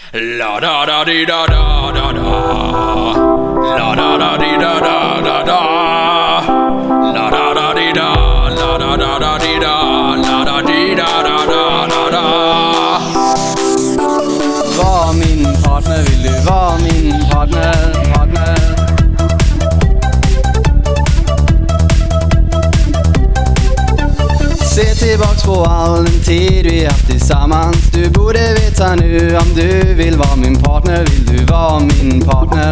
La da da di da da da da. La da da di da da da da. La da da di da. La da da da di da. La da di da da da da da. Var min partner, vill du vara min partner, partner? Se tillbaks på all den tid vi haft tillsammans. Du borde veta nu om du vill vara min partner. Vill du vara min partner?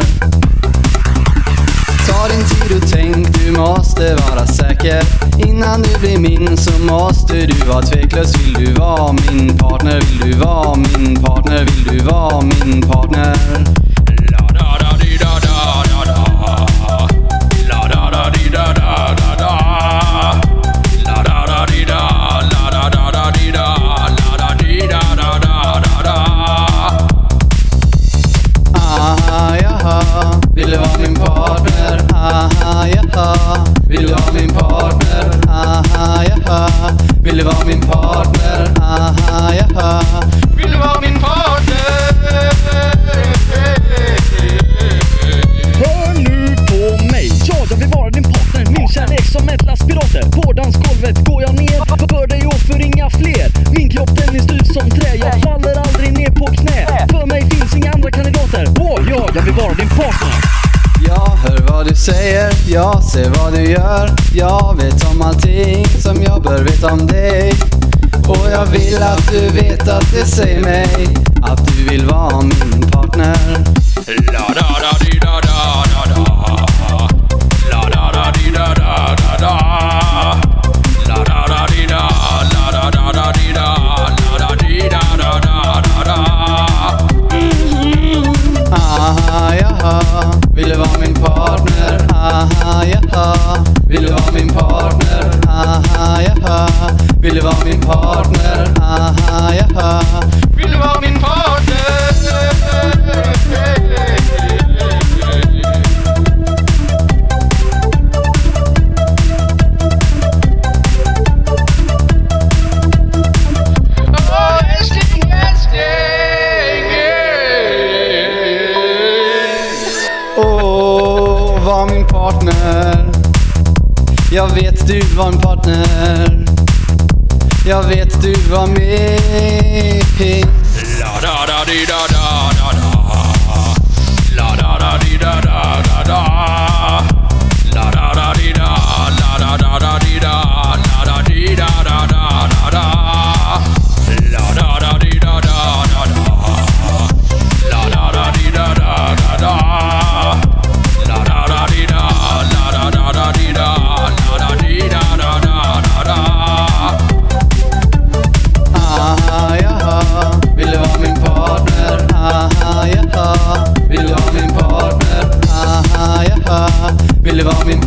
Ta din tid och tänk, du måste vara säker. Innan du blir min så måste du vara tveklös. Vill du vara min partner? Vill du vara min partner? Vill du vara min partner? La da da di da da da da. La da da di da da da da. La da da di da. La da da da di da. La da di da da da da da. Aha, jaha, vill du vara min partner? Aha, jaha, vill du vara min partner? Aha, jaha, vill du vara min partner? Aha, jaha, vill du vara min partner? Hör nu på mig, jag vill vara din partner. Min kärlek som ett lass pirater. På dansgolvet går jag ner för dig och för inga fler. Min kropp den är styrt som trä. Jag faller aldrig ner på knä. För mig finns inga andra kandidater. Jag vill vara din partner. Jag hör vad du säger, jag ser vad du gör. Jag vet om allting som jag bör veta om dig. Och jag vill att du vet att det säger mig att du vill vara min partner. La da da di da da da da. La da da di da da da da. La da da di da. La da da da di da. La da di da da da da da. Aha, jaha, vill du vara min partner? Aha, jaha, vill du vara min partner? Aha, jaha, vill du vara min partner? Aha, jaha, vill du vara min partner? Var min partner. Jag vet du var en partner. Jag vet du var min. La da da di da da da da. La da da di da da da da. La da da di da. La da da da di da. La da di da da da da da. La da da di da da da da. La da da di da da da da. La da da di da. La da da da di da. La da di da da da da da. Aha, jaha, vill du vara min partner? Aha, jaha, vill du vara min partner? Aha, jaha, vill du vara min